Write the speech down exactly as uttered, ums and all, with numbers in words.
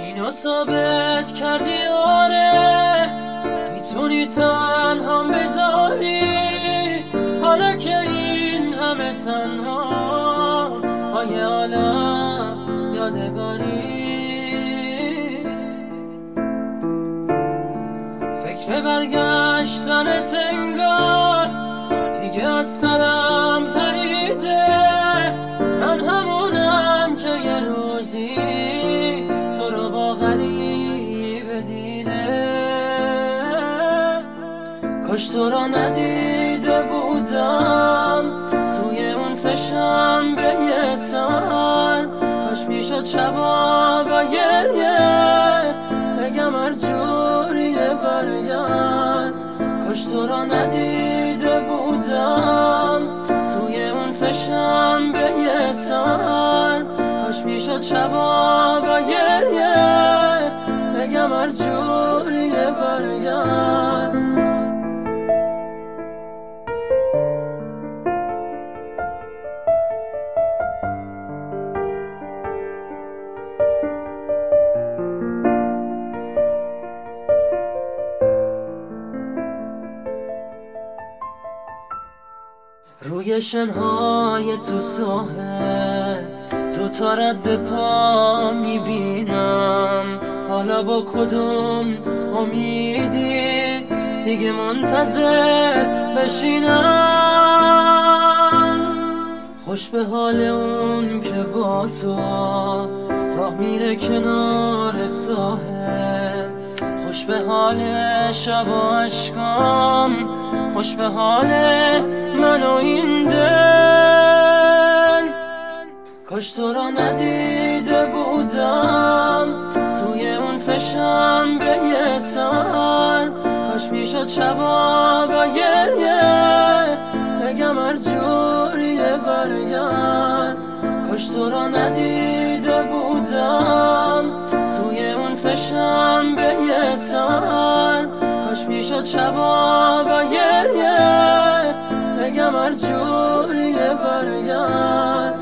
اینو ثابت کردی آره میتونی تنها بذاری، حالا که این همه تنها های عالم یادگاری. فکر برگشتن تنگار دیگه از سرم پریده، من همونم که یه روزی تو رو با غریبه دیده. کاش تو رو ندیده بودم توی اون سه شنبه یه سر، کاش میشد شبا با گریه بگم هر جوریه برگرد. کاش تو رو ندیده بودم توی اون سه شنبه یه سر، کاش میشد شبا با گریه بگم هر جوریه برگرد. روی شنهای تو ساحل دو تا رد پا میبینم، حالا با کدوم امیدی دیگه منتظر بشینم. خوش به حال اون که با تو راه میره کنار ساحل، خوش به حال شب و عشقام، خوش به حال من و این دل. کاش تو را ندیده بودم توی اون سه شنبه یه سر، کاش میشد شبا با گریه بگم هر جوریه برگرد. کاش تو را ندیده بودم توی اون سه شنبه یه سر، کاش میشد شبا با گریه بگم هر جوریه برگرد.